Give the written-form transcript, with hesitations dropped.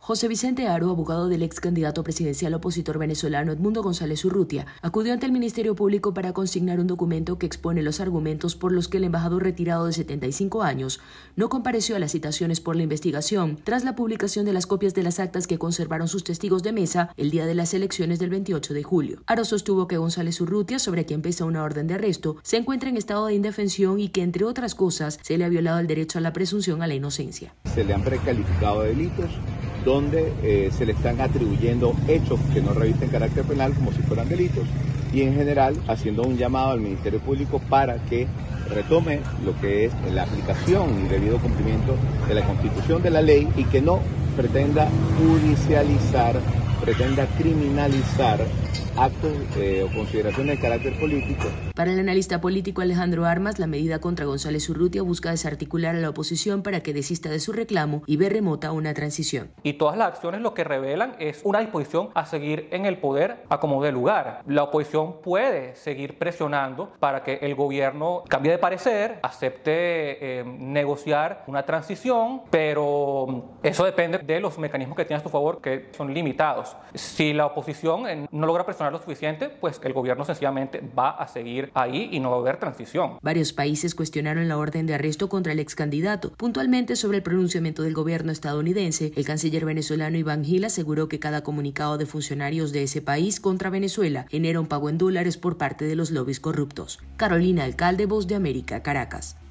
José Vicente Haro, abogado del ex candidato presidencial opositor venezolano Edmundo González Urrutia, acudió ante el Ministerio Público para consignar un documento que expone los argumentos por los que el embajador retirado de 75 años no compareció a las citaciones por la investigación tras la publicación de las copias de las actas que conservaron sus testigos de mesa el día de las elecciones del 28 de julio. Haro sostuvo que González Urrutia, sobre quien pesa una orden de arresto, se encuentra en estado de indefensión y que, entre otras cosas, se le ha violado el derecho a la presunción a la inocencia. Se le han precalificado delitos donde se le están atribuyendo hechos que no revisten carácter penal como si fueran delitos, y en general haciendo un llamado al Ministerio Público para que retome lo que es la aplicación y debido cumplimiento de la Constitución, de la ley, y que no pretenda judicializar, pretenda criminalizar actos o consideraciones de carácter político. Para el analista político Alejandro Armas, la medida contra González Urrutia busca desarticular a la oposición para que desista de su reclamo y ver remota una transición. Y todas las acciones lo que revelan es una disposición a seguir en el poder a como dé lugar. La oposición puede seguir presionando para que el gobierno cambie de parecer, acepte negociar una transición, pero eso depende de los mecanismos que tiene a su favor, que son limitados. Si la oposición no logra presionar lo suficiente, pues el gobierno sencillamente va a seguir ahí y no va a haber transición. Varios países cuestionaron la orden de arresto contra el ex candidato. Puntualmente sobre el pronunciamiento del gobierno estadounidense, el canciller venezolano Iván Gil aseguró que cada comunicado de funcionarios de ese país contra Venezuela genera un pago en dólares por parte de los lobbies corruptos. Carolina Alcalde, Voz de América, Caracas.